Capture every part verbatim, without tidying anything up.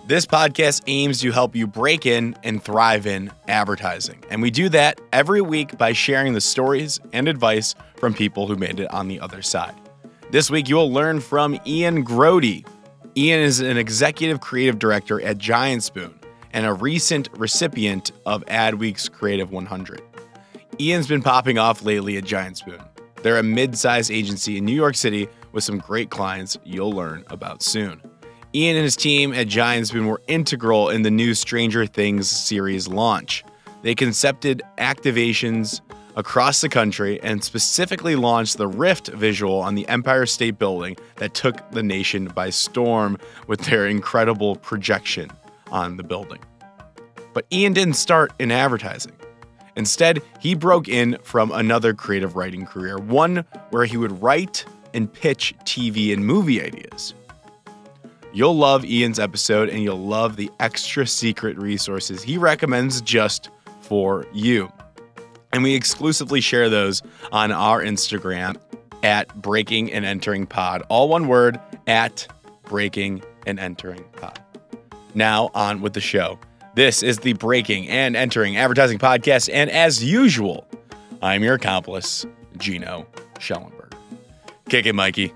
This podcast aims to help you break in and thrive in advertising. And we do that every week by sharing the stories and advice from people who made it on the other side. This week, you will learn from Ian Grody. Ian is an executive creative director at Giant Spoon and a recent recipient of Adweek's Creative one hundred. Ian's been popping off lately at Giant Spoon. They're a mid-sized agency in New York City with some great clients you'll learn about soon. Ian and his team at Giant Spoon were integral in the new Stranger Things series launch. They concepted activations across the country and specifically launched the Rift visual on the Empire State Building that took the nation by storm with their incredible projection on the building. But Ian didn't start in advertising. Instead, he broke in from another creative writing career, one where he would write and pitch T V and movie ideas. You'll love Ian's episode, and you'll love the extra secret resources he recommends just for you. And we exclusively share those on our Instagram at Breaking and Entering Pod. All one word, at Breaking and Entering Pod. Now on with the show. This is the Breaking and Entering Advertising Podcast, and as usual, I'm your accomplice, Gino Schellenberg. Kick it, Mikey.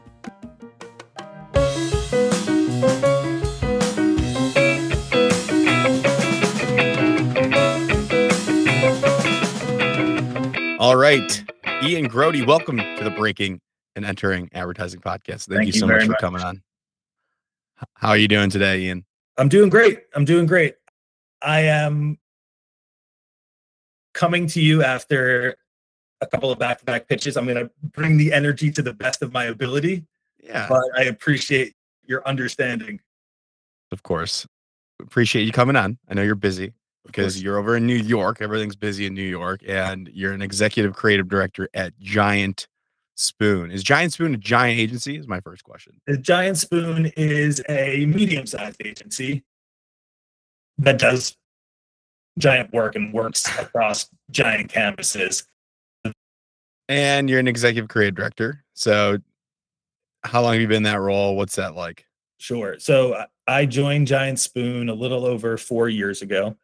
All right, Ian Grody, welcome to the Breaking and Entering Advertising Podcast. Thank, Thank you so you much for much. coming on. How are you doing today, Ian? I'm doing great. I'm doing great. I am coming to you after a couple of back-to-back pitches. I'm going to bring the energy to the best of my ability. Yeah. But I appreciate your understanding. Of course. Appreciate you coming on. I know you're busy. Because you're over in New York, everything's busy in New York, and you're an executive creative director at Giant Spoon. Is Giant Spoon a giant agency? Is my first question. The Giant Spoon is a medium-sized agency that does giant work and works across giant canvases. And you're an executive creative director. So how long have you been in that role? What's that like? Sure. So I joined Giant Spoon a little over four years ago.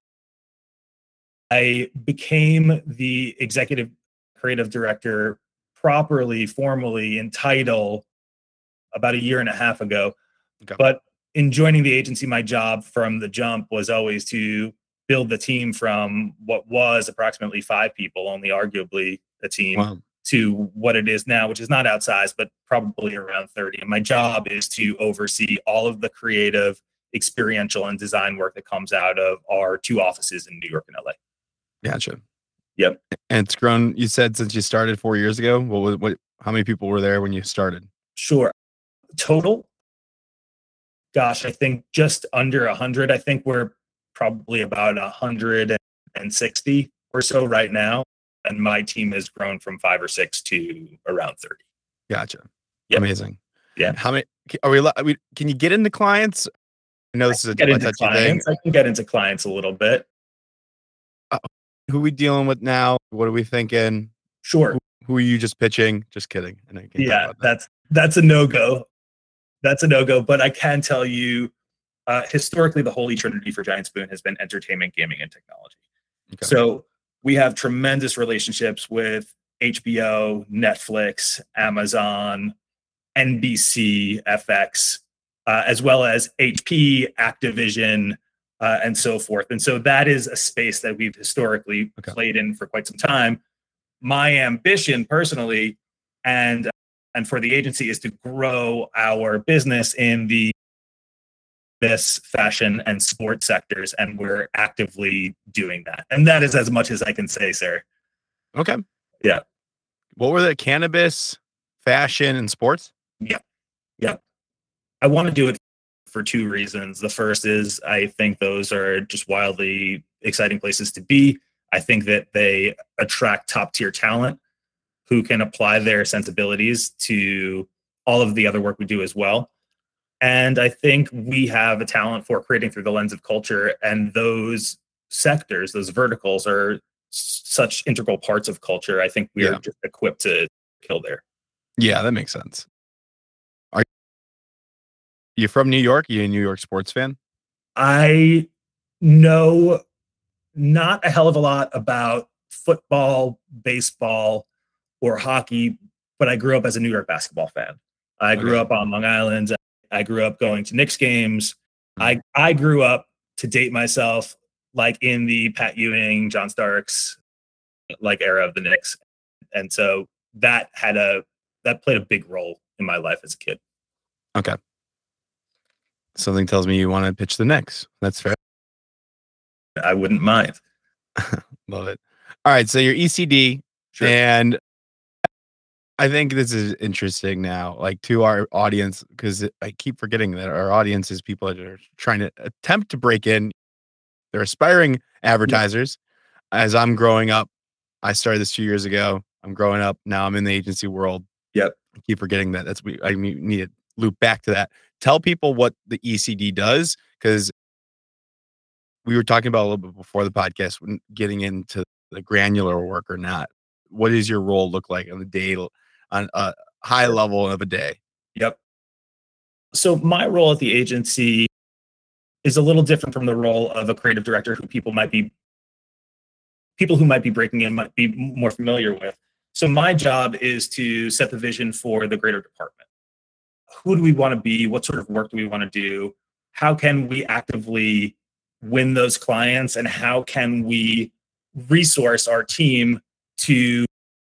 I became the executive creative director properly, formally in title about a year and a half ago. Okay. But in joining the agency, my job from the jump was always to build the team from what was approximately five people, only arguably a team, wow. to what it is now, which is not outsized, but probably around thirty. And my job is to oversee all of the creative, experiential, and design work that comes out of our two offices in New York and L A. Gotcha. Yep. And it's grown, you said, since you started four years ago. What was what? How many people were there when you started? Sure. Total. Gosh, I think just under a hundred. I think we're probably about a hundred and sixty or so right now. And my team has grown from five or six to around thirty. Gotcha. Yep. Amazing. Yeah. How many are we? Are we can you get into clients? I know this is a get into clients. Thing. I can get into clients a little bit. Uh, who are we dealing with now? What are we thinking? Sure. Who, who are you just pitching? Just kidding. I know you can't yeah, that. that's that's a no-go. That's a no-go. But I can tell you, uh, historically, the holy trinity for Giant Spoon has been entertainment, gaming, and technology. Okay. So we have tremendous relationships with H B O, Netflix, Amazon, N B C, F X, uh, as well as H P, Activision, Uh, and so forth. And so that is a space that we've historically okay. played in for quite some time. My ambition personally and and for the agency is to grow our business in the this fashion and sports sectors, and we're actively doing that. And that is as much as I can say, sir. Okay. Yeah. What were the cannabis, fashion, and sports? Yeah. Yeah. I want to do it for two reasons. The first is I think those are just wildly exciting places to be. I think that they attract top tier talent who can apply their sensibilities to all of the other work we do as well. And I think we have a talent for creating through the lens of culture, and those sectors, those verticals are s- such integral parts of culture. I think we're yeah. just equipped to kill there. Yeah, that makes sense. Are you from New York? Are you a New York sports fan? I know not a hell of a lot about football, baseball, or hockey, but I grew up as a New York basketball fan. I grew Okay. up on Long Island. I grew up going to Knicks games. Mhm. I I grew up, to date myself, like in the Pat Ewing, John Starks, like era of the Knicks, and so that had a that played a big role in my life as a kid. Okay. Something tells me you want to pitch the Knicks. That's fair. I wouldn't mind. Love it. All right. So you're E C D, Sure. and I think this is interesting now, like to our audience, because I keep forgetting that our audience is people that are trying to attempt to break in. They're aspiring advertisers. As I'm growing up, I started this two years ago. I'm growing up now. I'm in the agency world. Yep. I keep forgetting that. That's we. I mean, need to loop back to that. Tell people what the E C D does, because we were talking about a little bit before the podcast, when getting into the granular work or not. What does your role look like on the day, on a high Sure. level of a day? Yep. So my role at the agency is a little different from the role of a creative director, who people might be people who might be breaking in might be more familiar with. So my job is to set the vision for the greater department. Who do we want to be? What sort of work do we want to do? How can we actively win those clients? And how can we resource our team to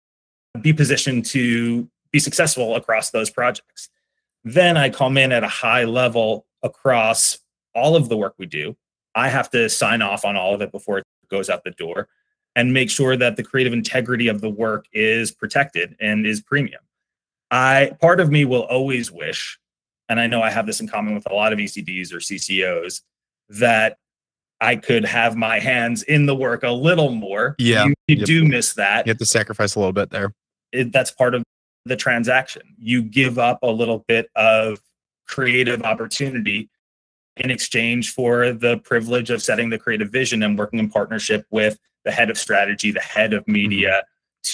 be positioned to be successful across those projects? Then I come in at a high level across all of the work we do. I have to sign off on all of it before it goes out the door, and make sure that the creative integrity of the work is protected and is premium. I part of me will always wish, and I know I have this in common with a lot of E C Ds or C C Os, that I could have my hands in the work a little more. Yeah. You, you Yep. do miss that. You have to sacrifice a little bit there. It, that's part of the transaction. You give up a little bit of creative opportunity in exchange for the privilege of setting the creative vision and working in partnership with the head of strategy, the head of media,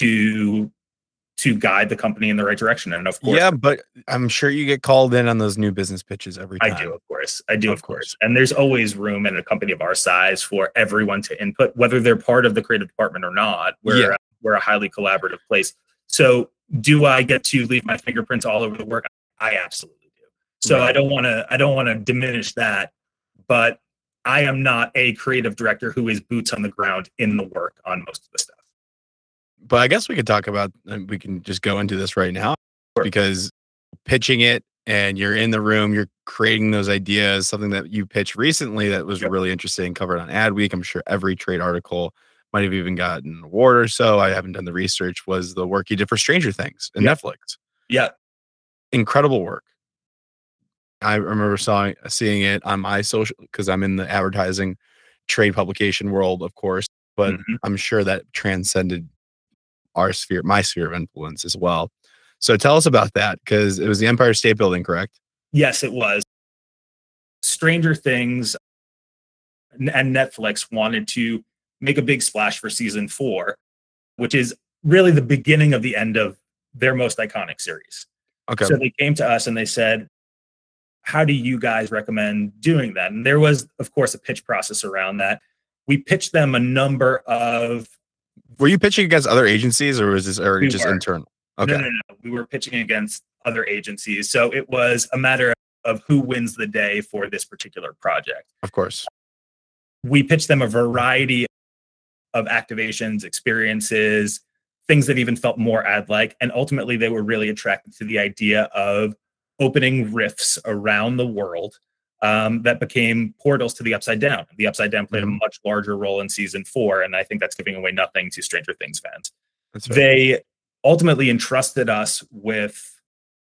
to to guide the company in the right direction. And of course, Yeah, but I'm sure you get called in on those new business pitches every I time. do, of course. I do, Of of course. And there's always room in a company of our size for everyone to input, whether they're part of the creative department or not. We're, Yeah. we're a highly collaborative place. So do I get to leave my fingerprints all over the work? I absolutely do. So Right. I don't want to, I don't want to diminish that, but I am not a creative director who is boots on the ground in the work on most of the stuff. But I guess we could talk about, and we can just go into this right now, Sure. because pitching it and you're in the room, you're creating those ideas, something that you pitched recently that was Yep. really interesting, covered on Adweek. I'm sure every trade article might have even gotten an award or so. I haven't done the research, was the work you did for Stranger Things and Yep. Netflix. Yeah. Incredible work. I remember saw, seeing it on my social, because I'm in the advertising trade publication world, of course, but Mhm. I'm sure that transcended our sphere, my sphere of influence as well. So tell us about that, because it was the Empire State Building, correct? Yes, it was. Stranger Things and Netflix wanted to make a big splash for season four, which is really the beginning of the end of their most iconic series. Okay. So they came to us and they said, how do you guys recommend doing that? And there was, of course, a pitch process around that. We pitched them a number of. Were you pitching against other agencies, or was this already We just were. internal? Okay. No, no, no. We were pitching against other agencies. So it was a matter of who wins the day for this particular project. Of course. We pitched them a variety of activations, experiences, things that even felt more ad-like. And ultimately, they were really attracted to the idea of opening rifts around the world um, that became portals to the Upside Down. The Upside Down played Mhm. a much larger role in season four, and I think that's giving away nothing to Stranger Things fans. That's fair. They ultimately entrusted us with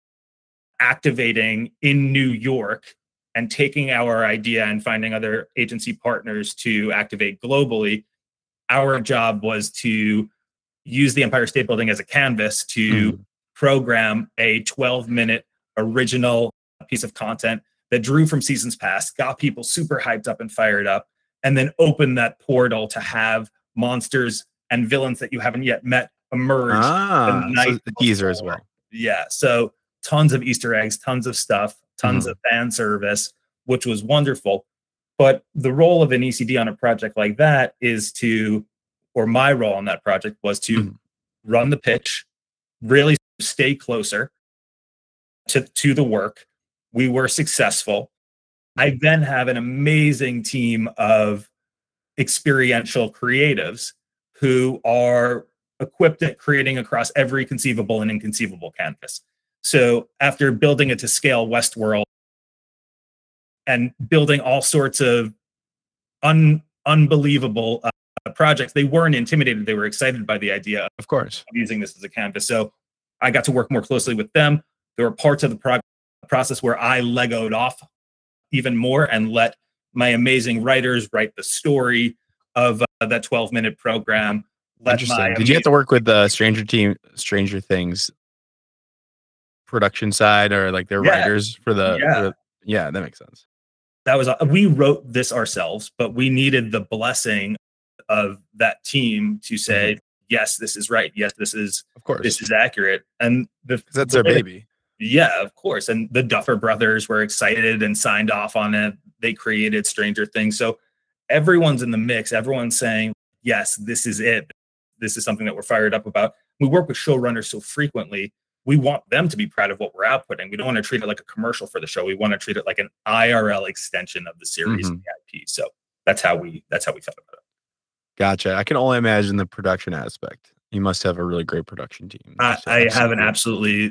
activating in New York and taking our idea and finding other agency partners to activate globally. Our job was to use the Empire State Building as a canvas to Mhm. program a twelve minute original piece of content that drew from seasons past, got people super hyped up and fired up, and then open that portal to have monsters and villains that you haven't yet met emerge. Ah, the so night the teaser as before. well. Yeah. So tons of Easter eggs, tons of stuff, tons Mhm. of fan service, which was wonderful. But the role of an E C D on a project like that is to, or my role on that project was to Mhm. run the pitch, really stay closer to, to the work. We were successful. I then have an amazing team of experiential creatives who are equipped at creating across every conceivable and inconceivable canvas. So after building it to scale Westworld and building all sorts of un, unbelievable uh, projects, they weren't intimidated. They were excited by the idea of Of course. using this as a canvas. So I got to work more closely with them. There were parts of the pro- process where I Legoed off even more and let my amazing writers write the story of uh, that twelve minute program. Let Interesting. my Did you have to work with the Stranger Team, Stranger Things production side, or like their Yeah, writers for the, yeah. for the? Yeah, that makes sense. That was, uh, we wrote this ourselves, but we needed the blessing of that team to say, Mhm. yes, this is right. Yes, this is Of course, this is accurate. And the 'cause that's the their way- baby. Yeah, of course. And the Duffer brothers were excited and signed off on it. They created Stranger Things. So everyone's in the mix. Everyone's saying, yes, this is it. This is something that we're fired up about. We work with showrunners so frequently. We want them to be proud of what we're outputting. We don't want to treat it like a commercial for the show. We want to treat it like an I R L extension of the series Mhm. and the I P. So that's how we that's how we felt about it. Gotcha. I can only imagine the production aspect. You must have a really great production team. I, Just to I have an execute. absolutely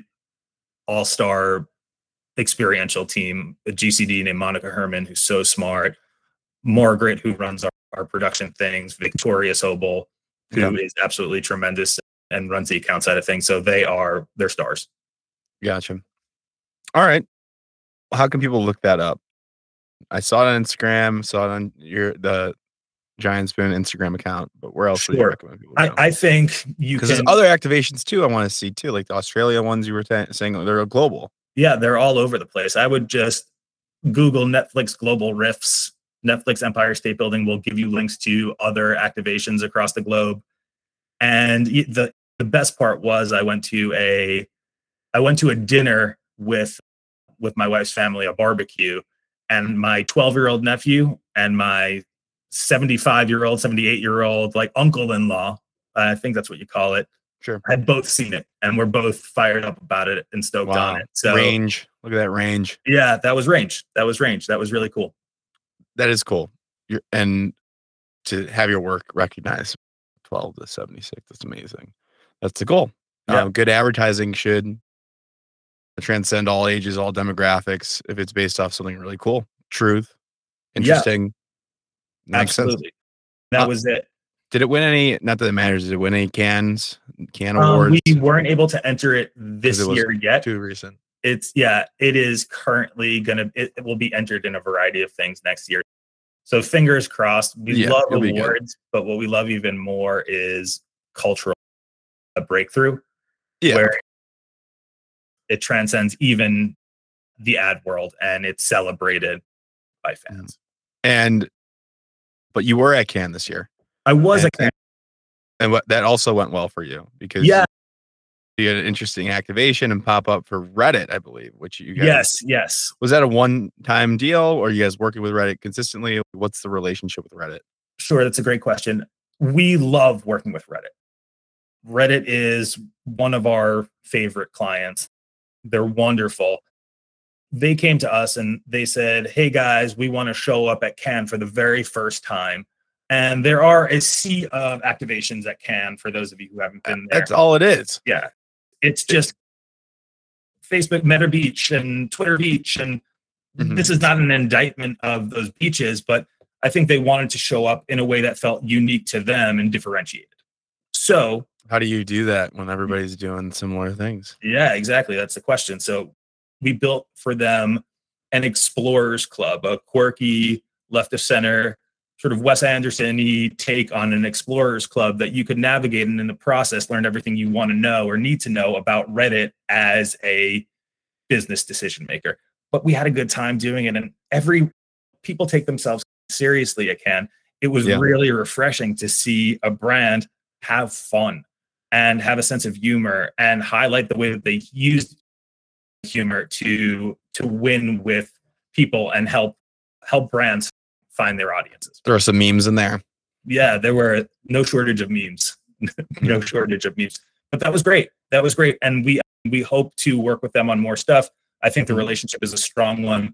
all-star experiential team, a G C D named Monica Herman, who's so smart. Margaret, who runs our, our production things, Victoria Sobel, who Yeah. is absolutely tremendous and runs the account side of things. So they are, they're stars. Gotcha. All right. How can people look that up? I saw it on Instagram, saw it on your the Giant Spoon Instagram account, but where else would you Sure. recommend people I, go? I think you Because can, there's other activations too I want to see too, like the Australia ones you were ta- saying they're global. yeah, they're all over the place. I would just Google Netflix Global Riffs. Netflix Empire State Building will give you links to other activations across the globe. And y- the the best part was I went to a I went to a dinner with with my wife's family, a barbecue, and my twelve year old nephew and my seventy-five year old, seventy-eight year old, like uncle in law, I think that's what you call it, Sure. had both seen it and we're both fired up about it and stoked on Wow. it. So Range. Look at that range. yeah, that was range. That was range. That was really cool. That is cool. You're, and to have your work recognized twelve to seventy-six, that's amazing. That's the goal. Yeah. Um, good advertising should transcend all ages, all demographics, if it's based off something really cool, truth, interesting. Makes sense. Absolutely. That Uh, was it. Did it win any? Not that it matters. Did it win any cans, can Um, awards? we weren't able to enter it 'Cause this it was year yet. too recent. It's yeah, it is currently gonna it, it will be entered in a variety of things next year. So fingers crossed. We Yeah, love it'll be good. awards, but what we love even more is cultural a breakthrough Yeah. where it transcends even the ad world and it's celebrated by fans. And but you were at Cannes this year, I was and, a fan. and what that also went well for you because Yeah. you had an interesting activation and pop up for Reddit, I believe, which you guys Yes, yes. was that a one time deal, or are you guys working with Reddit consistently? What's the relationship with Reddit? Sure, that's a great question. We love working with Reddit. Reddit is one of our favorite clients. They're wonderful. They came to us and they said, hey guys, we want to show up at Cannes for the very first time. And there are a sea of activations at Cannes for those of you who haven't been there. That's all it is. Yeah. It's just Facebook Meta Beach and Twitter Beach. And Mhm. this is not an indictment of those beaches, but I think they wanted to show up in a way that felt unique to them and differentiated. So, How do you do that when everybody's doing similar things? yeah, exactly. That's the question. So, we built for them an explorers club, a quirky, left of center, sort of Wes Anderson-y take on an explorers club that you could navigate and in the process learn everything you want to know or need to know about Reddit as a business decision maker. But we had a good time doing it, and every people take themselves seriously at Cannes. It was Yeah. really refreshing to see a brand have fun and have a sense of humor and highlight the way that they used humor to to win with people and help help brands find their audiences. Throw some memes in there. Yeah, there were no shortage of memes. No shortage of memes. But that was great. That was great. And we we hope to work with them on more stuff. I think the relationship is a strong one.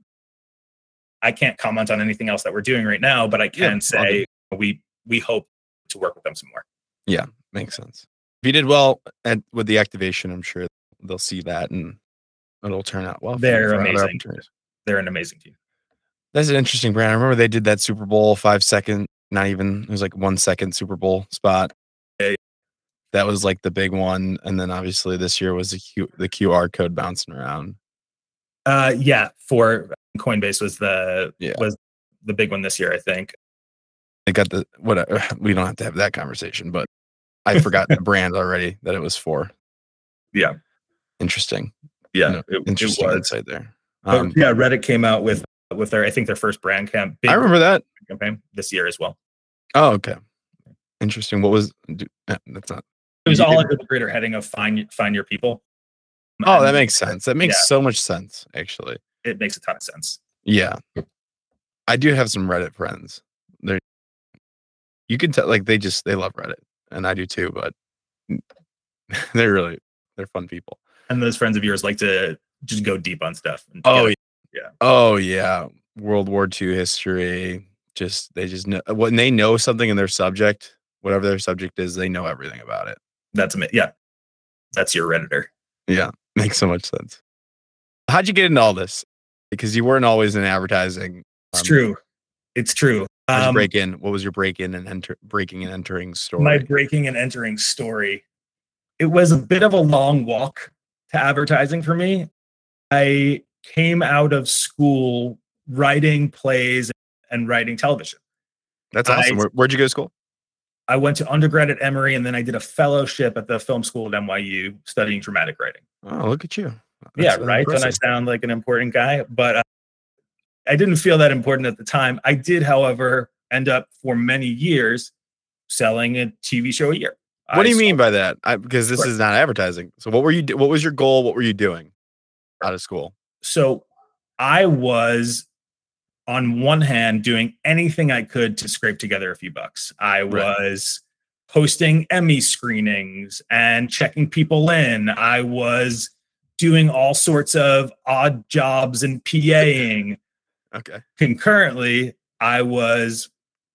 I can't comment on anything else that we're doing right now, but I can yeah, say we we hope to work with them some more. Yeah, makes sense. If you did well at, with the activation, I'm sure they'll see that and it'll turn out well. They're for, for amazing. They're an amazing team. That's an interesting brand. I remember they did that Super Bowl five second, not even, it was like one second Super Bowl spot. Yeah. That was like the big one. And then obviously this year was the, Q, the Q R code bouncing around. Uh, yeah, for Coinbase was the yeah. was the big one this year, I think. They got the, whatever, we don't have to have that conversation, but I forgot the brand already that it was for. Yeah. Interesting. Yeah. You know, it, interesting it was. insight there. Um, yeah, Reddit came out with with their, I think their first brand camp. I remember that campaign this year as well. Oh, okay. Interesting. What was, that's not. It was all under the greater heading of find, find your people. Oh, and that makes sense. That makes yeah. so much sense, actually. It makes a ton of sense. Yeah. I do have some Reddit friends. They're, you can tell, like, they just, they love Reddit. And I do too, but they're really, they're fun people. And those friends of yours like to just go deep on stuff. And oh, yeah. yeah. Oh, yeah. World War Two history. Just, they just know, when they know something in their subject, whatever their subject is, they know everything about it. That's amazing. Yeah. That's your Redditor. Yeah. Makes so much sense. How'd you get into all this? Because you weren't always in advertising. Um, it's true. It's true. How'd you break in? What was your break in and enter breaking and entering story? My breaking and entering story. It was a bit of a long walk to advertising for me. I came out of school writing plays and writing television. That's awesome. I, Where, where'd you go to school? I went to undergrad at Emory, and then I did a fellowship at the film school at N Y U studying dramatic writing. Oh, look at you. That's yeah, right. Impressive. And I sound like an important guy, but uh, I didn't feel that important at the time. I did, however, end up for many years selling a T V show a year. What I do you mean by that? I, because this right. is not advertising. So what were you, what was your goal? What were you doing out of school? So I was, on one hand, doing anything I could to scrape together a few bucks. I right. was hosting Emmy screenings and checking people in. I was doing all sorts of odd jobs and PAing. Okay. Concurrently, I was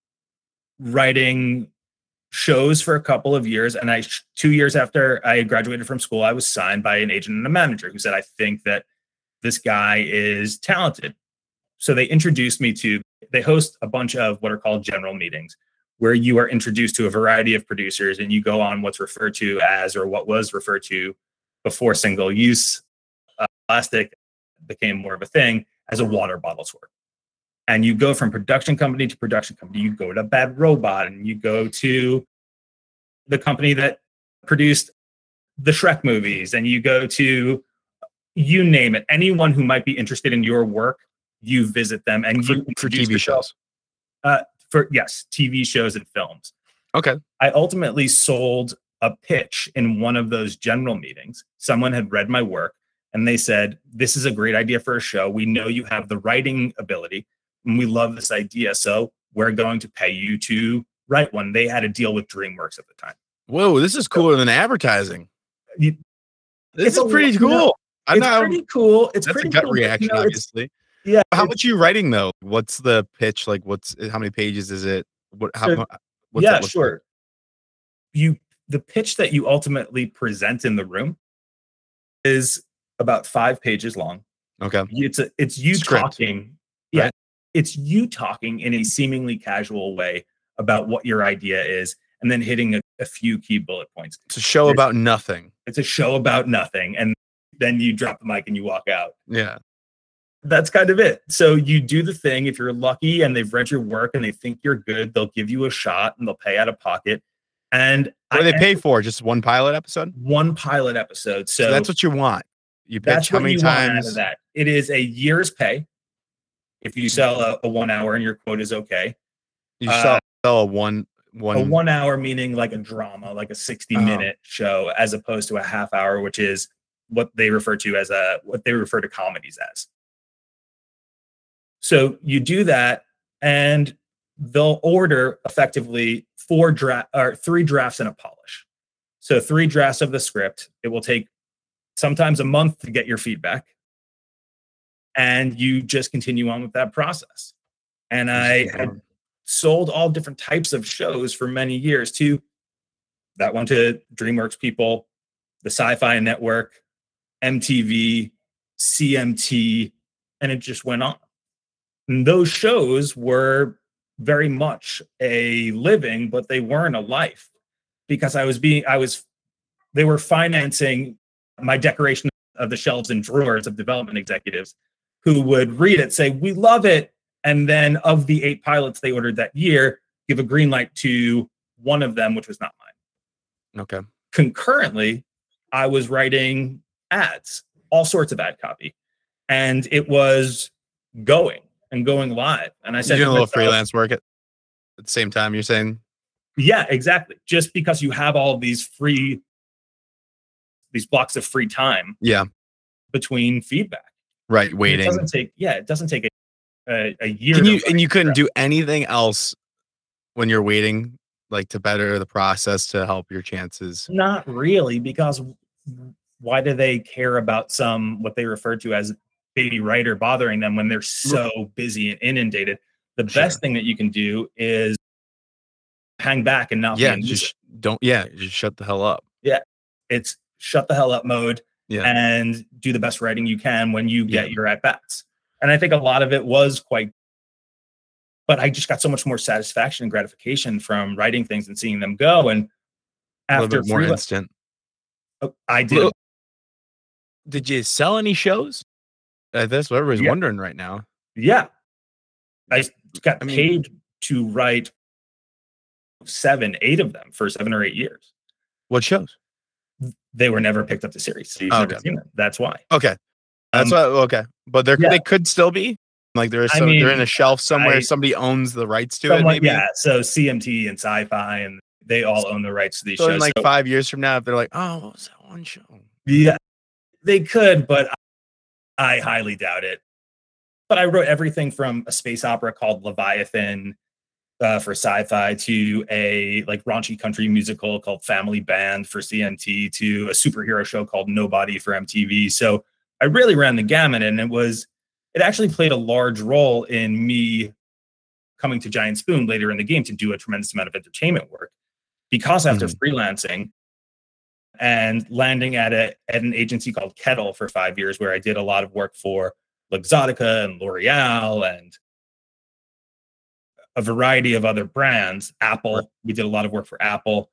writing shows for a couple of years. And I, two years after I graduated from school, I was signed by an agent and a manager who said, I think that this guy is talented. So they introduced me to, they host a bunch of what are called general meetings, where you are introduced to a variety of producers and you go on what's referred to as, or what was referred to before single use uh, plastic became more of a thing, as a water bottle tour. And you go from production company to production company. You go to Bad Robot and you go to the company that produced the Shrek movies, and you go to, you name it, anyone who might be interested in your work. You visit them and for, you for T V shows. Uh, for yes, T V shows and films. Okay. I ultimately sold a pitch in one of those general meetings. Someone had read my work and they said, "This is a great idea for a show. We know you have the writing ability, and we love this idea. So we're going to pay you to write one." They had a deal with DreamWorks at the time. Whoa, this is cooler so, than advertising. You, this is pretty cool. You know, I'm it's not, pretty cool. It's that's pretty a gut cool, reaction, you know, obviously. Yeah. How much are you writing though? What's the pitch? Like, what's how many pages is it? What? How? So, what's yeah, that sure. Like? You the pitch that you ultimately present in the room is about five pages long. Okay. It's a it's you Script, talking. Yeah, right? It's you talking in a seemingly casual way about what your idea is, and then hitting a, a few key bullet points. It's a show it's, about nothing. It's a show about nothing, and then you drop the mic and you walk out. Yeah. That's kind of it. So you do the thing. If you're lucky and they've read your work and they think you're good, they'll give you a shot and they'll pay out of pocket. And what do they pay for? Just one pilot episode? One pilot episode. So, so that's what you want. You pitch that's how many you times? Want out of that. It is a year's pay. If you sell a, a one hour and your quote is okay. You sell, uh, sell a one one a one hour, meaning like a drama, like a sixty minute oh. show, as opposed to a half hour, which is what they refer to as a what they refer to comedies as. So you do that, and they'll order effectively four draft or three drafts and a polish. So three drafts of the script. It will take sometimes a month to get your feedback, and you just continue on with that process. And I had sold all different types of shows for many years too. That went to DreamWorks people, the Sci-Fi Network, M T V, C M T, and it just went on. And those shows were very much a living, but they weren't a life, because I was being, I was, they were financing my decoration of the shelves and drawers of development executives who would read it, say, we love it. And then of the eight pilots they ordered that year, give a green light to one of them, which was not mine. Okay. Concurrently, I was writing ads, all sorts of ad copy. And it was going and going live. And I said, you doing a little freelance work at, at the same time, you're saying? Yeah, exactly. Just because you have all these free, these blocks of free time. Yeah. Between feedback. Right. Waiting. It doesn't take, yeah, it doesn't take a, a, a year. Can you, and you couldn't do anything else when you're waiting, like to better the process to help your chances? Not really, because why do they care about some, what they refer to as baby writer bothering them when they're so busy and inundated? The Sure. best thing that you can do is hang back and not yeah, be just don't, yeah, just shut the hell up. Yeah. It's shut the hell up mode. Yeah. And do the best writing you can when you get Yeah. your at-bats. And I think a lot of it was quite, but I just got so much more satisfaction and gratification from writing things and seeing them go. And A after little bit more freela- instant. Oh, I did. Well, did you sell any shows? Uh, that's what everybody's Yeah. wondering right now. Yeah. I got I mean- paid to write seven, eight of them for seven or eight years. What shows? They were never picked up to series. So you've Oh, never okay. seen them. That's why. Okay. That's Um, what, okay. But there yeah. they could still be. Like there is I some, they're in mean, a shelf somewhere. I- Somebody owns the rights to it. Someone- Maybe. yeah. So C M T and Sci-Fi, and they all own the rights to these So shows. in like So- five years from now, if they're like, oh, what was that one show? Yeah, they could, but I highly doubt it. But I wrote everything from a space opera called Leviathan uh, for Sci-Fi to a like raunchy country musical called Family Band for C M T to a superhero show called Nobody for M T V. So I really ran the gamut, and it was it actually played a large role in me coming to Giant Spoon later in the game to do a tremendous amount of entertainment work, because after Mhm. freelancing and landing at a at an agency called Kettle for five years, where I did a lot of work for Luxottica and L'Oreal and a variety of other brands. Apple, Right. we did a lot of work for Apple.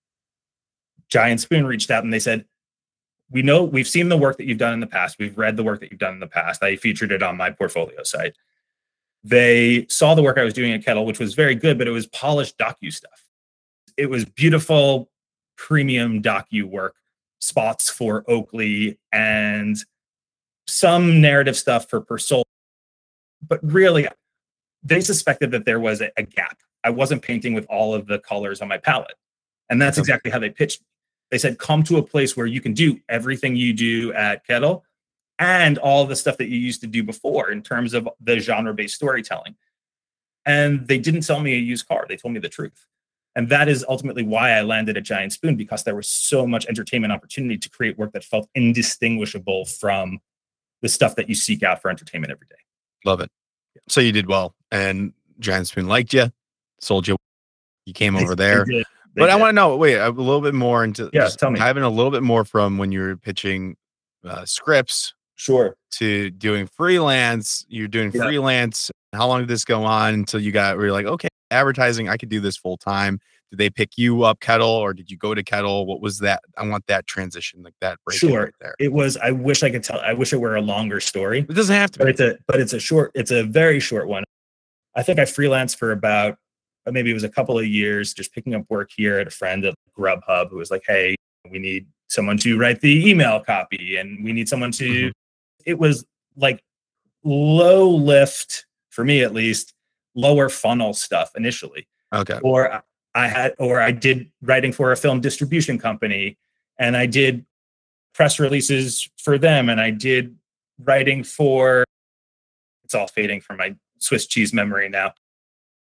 Giant Spoon reached out and they said, we know, we've seen the work that you've done in the past. We've read the work that you've done in the past. I featured it on my portfolio site. They saw the work I was doing at Kettle, which was very good, but it was polished docu stuff. It was beautiful, premium docu work, spots for Oakley and some narrative stuff for Persol. But really, they suspected that there was a, a gap. I wasn't painting with all of the colors on my palette. And that's Okay. exactly how they pitched me. They said, come to a place where you can do everything you do at Kettle and all the stuff that you used to do before in terms of the genre-based storytelling. And they didn't sell me a used car. They told me the truth. And that is ultimately why I landed at Giant Spoon, because there was so much entertainment opportunity to create work that felt indistinguishable from the stuff that you seek out for entertainment every day. Love it. So you did well, and Giant Spoon liked you, sold you. You came over They- there. they did. They But I did. want to know, wait, a little bit more into Yeah, just tell me. diving a little bit more from when you were pitching uh, scripts Sure. to doing freelance. You're doing Yeah. freelance. How long did this go on until you got where you're like, okay, advertising, I could do this full time? Did they pick you up Kettle, or did you go to Kettle? What was that? I want that transition, like that break Sure. right there. It was, I wish I could tell, I wish it were a longer story, It doesn't have to but be. it's a, but it's a short, it's a very short one. I think I freelanced for about, uh, maybe it was a couple of years, just picking up work here at a friend at Grubhub who was like, hey, we need someone to write the email copy and we need someone to, Mhm. it was like low lift for me, at least lower funnel stuff initially. Okay. Or I had, or I did writing for a film distribution company, and I did press releases for them, and I did writing for, it's all fading from my Swiss cheese memory now.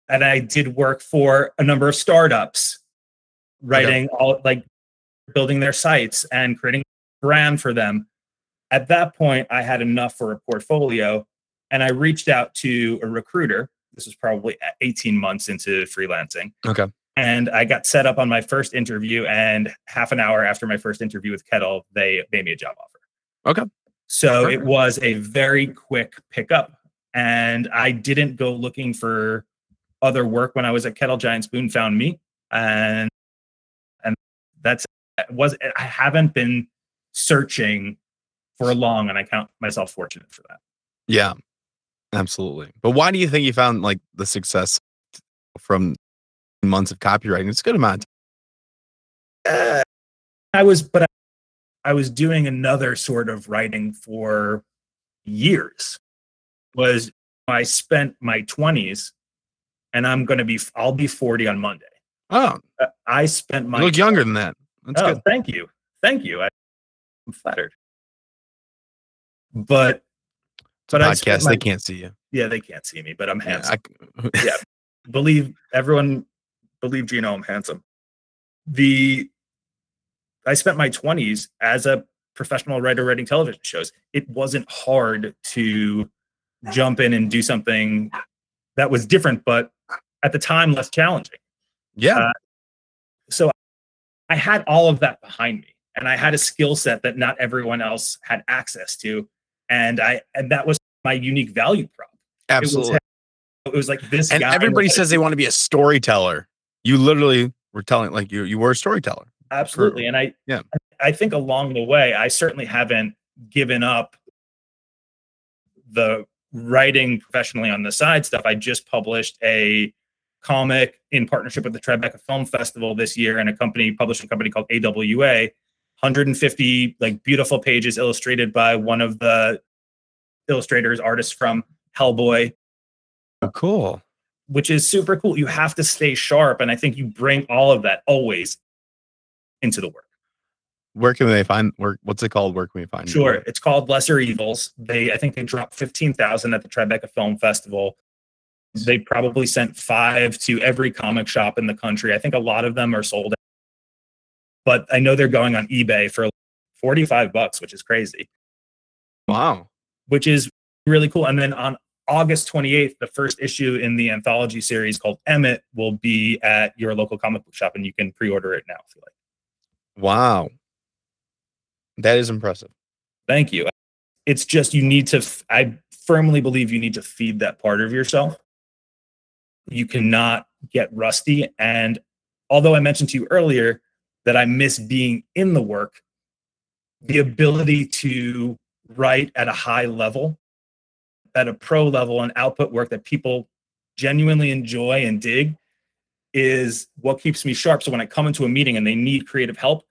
and I did work for a number of startups, writing okay. all like building their sites and creating a brand for them. At that point, I had enough for a portfolio, and I reached out to a recruiter. This was probably eighteen months into freelancing. Okay. And I got set up on my first interview, and half an hour after my first interview with Kettle, they made me a job offer. Okay. So Perfect. It was a very quick pickup, and I didn't go looking for other work when I was at Kettle. Giant Spoon found me, and and that's was I haven't been searching for long, and I count myself fortunate for that. Yeah, absolutely. But why do you think you found like the success from months of copywriting? It's a good amount. Uh, I was, but I, I was doing another sort of writing for years. Was I spent my twenties, and I'm going to be, I'll be forty on Monday. Oh, uh, I spent my. You look younger than that. That's oh, good. Thank you, thank you. I, I'm flattered. But, but podcast, my, they can't see you. Yeah, they can't see me, but I'm handsome. Yeah, I, yeah. Believe everyone. Believe Gino, I'm handsome. The I spent my twenties as a professional writer writing television shows. It wasn't hard to jump in and do something that was different, but at the time less challenging. Yeah. Uh, so I had all of that behind me, and I had a skill set that not everyone else had access to, and I and that was my unique value prop. Absolutely. It was, it was like this. And guy everybody says they want to be a storyteller. You literally were telling, like you, you were a storyteller. Absolutely. And I, yeah, I think along the way, I certainly haven't given up the writing professionally on the side stuff. I just published a comic in partnership with the Tribeca Film Festival this year, and a company, publishing company called A W A, one hundred fifty like beautiful pages illustrated by one of the illustrators, artists from Hellboy. Oh, cool. Which is super cool. You have to stay sharp. And I think you bring all of that always into the work. Where can they find work? What's it called? Where can we find it? Sure. It's called Lesser Evils. They, I think they dropped fifteen thousand at the Tribeca Film Festival. They probably sent five to every comic shop in the country. I think a lot of them are sold out. But I know they're going on eBay for forty-five bucks, which is crazy. Wow. Which is really cool. And then on August twenty-eighth, the first issue in the anthology series called Emmett will be at your local comic book shop, and you can pre-order it now if you like. Wow. That is impressive. Thank you. It's just, you need to, f- I firmly believe you need to feed that part of yourself. You cannot get rusty. And although I mentioned to you earlier that I miss being in the work, the ability to write at a high level, at a pro level, and output work that people genuinely enjoy and dig is what keeps me sharp. So when I come into a meeting and they need creative help,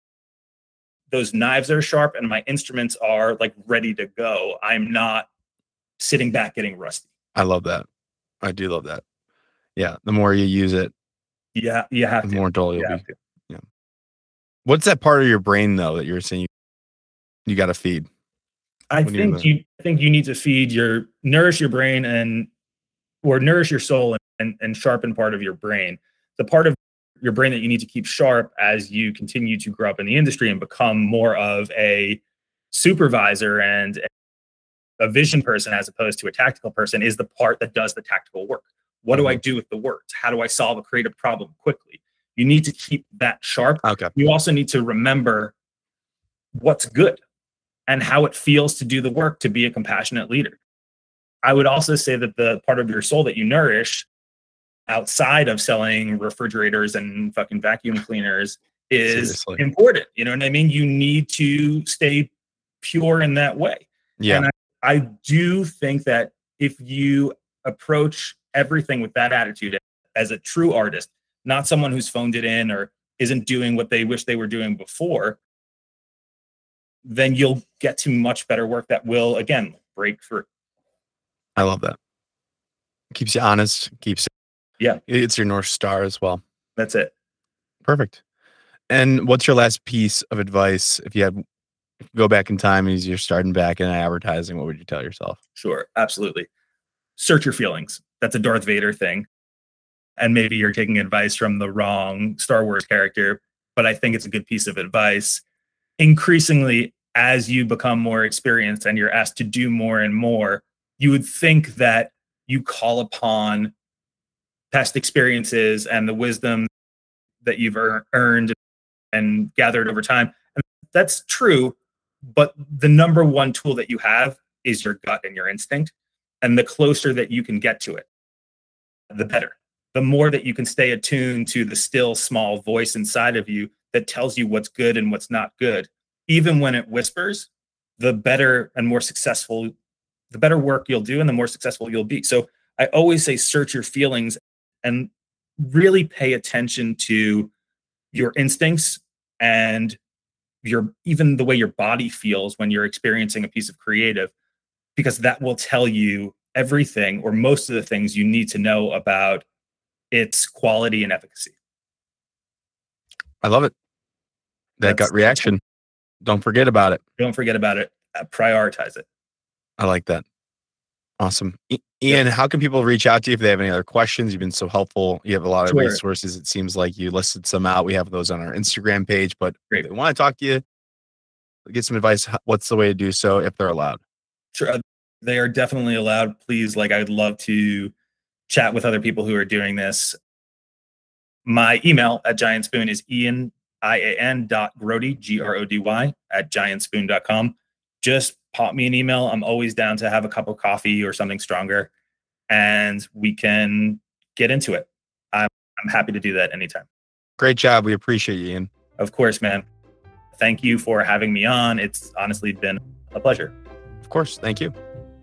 those knives are sharp and my instruments are like ready to go. I'm not sitting back getting rusty. I love that. I do love that. Yeah. The more you use it, yeah, you have the to. more dull you'll you be. Yeah. What's that part of your brain though that you're saying you, you got to feed? I think you I think you need to feed your nourish your brain and or nourish your soul and, and sharpen part of your brain. The part of your brain that you need to keep sharp as you continue to grow up in the industry and become more of a supervisor and a vision person as opposed to a tactical person is the part that does the tactical work. What do I do with the words? How do I solve a creative problem quickly? You need to keep that sharp. Okay. You also need to remember what's good and how it feels to do the work, to be a compassionate leader. I would also say that the part of your soul that you nourish outside of selling refrigerators and fucking vacuum cleaners is Seriously. important. You know what I mean? You need to stay pure in that way. Yeah. And I, I do think that if you approach everything with that attitude as a true artist, not someone who's phoned it in or isn't doing what they wish they were doing before, then you'll get to much better work that will, again, break through. I love that. Keeps you honest, keeps yeah. It's your North Star as well. That's it. Perfect. And what's your last piece of advice if you had if you go back in time and you're starting back in advertising, what would you tell yourself? Sure, absolutely. Search your feelings. That's a Darth Vader thing. and maybe you're taking advice from the wrong Star Wars character, but I think it's a good piece of advice. Increasingly, as you become more experienced and you're asked to do more and more, you would think that you call upon past experiences and the wisdom that you've ear- earned and gathered over time. And that's true, but the number one tool that you have is your gut and your instinct. And the closer that you can get to it, the better. The more that you can stay attuned to the still small voice inside of you that tells you what's good and what's not good, even when it whispers, the better and more successful, the better work you'll do and the more successful you'll be. So I always say, search your feelings and really pay attention to your instincts and your, even the way your body feels when you're experiencing a piece of creative, because that will tell you everything or most of the things you need to know about its quality and efficacy. I love it. That That's- gut reaction. Don't forget about it. Don't forget about it. Uh, Prioritize it. I like that. Awesome. I- Ian, how can people reach out to you if they have any other questions? You've been so helpful. You have a lot of Sure. resources. It seems like you listed some out. We have those on our Instagram page, but Great. if they want to talk to you, get some advice, h- what's the way to do so if they're allowed? Sure. uh, They are definitely allowed. Please, like, I'd love to chat with other people who are doing this. My email at Giant Spoon is Ian, I A N dot Grody, G R O D Y, at giant spoon dot com. Just pop me an email. I'm always down to have a cup of coffee or something stronger, and we can get into it. I'm, I'm happy to do that anytime. Great job. We appreciate you, Ian. Of course, man. Thank you for having me on. It's honestly been a pleasure. Of course. Thank you.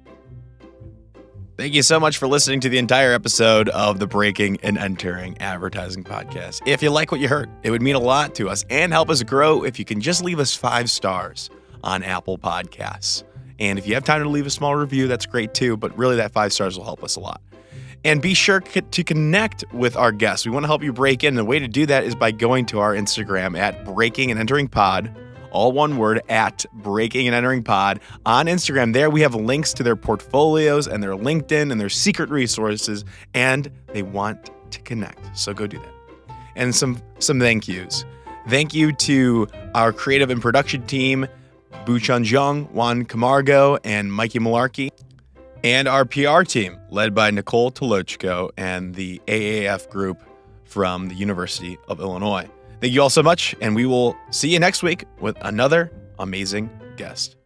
Thank you so much for listening to the entire episode of the Breaking and Entering Advertising Podcast. If you like what you heard, it would mean a lot to us and help us grow if you can just leave us five stars on Apple Podcasts. And if you have time to leave a small review, that's great too, but really that five stars will help us a lot. And be sure to connect with our guests. We want to help you break in. And the way to do that is by going to our Instagram at Breaking and Entering Pod, all one word, at Breaking and Entering Pod on Instagram. There we have links to their portfolios and their LinkedIn and their secret resources, and they want to connect. So go do that. And some some thank yous. Thank you to our creative and production team, Buchun Jung, Juan Camargo, and Mikey Malarkey, and our P R team, led by Nicole Tolochko and the A A F group from the University of Illinois. Thank you all so much, and we will see you next week with another amazing guest.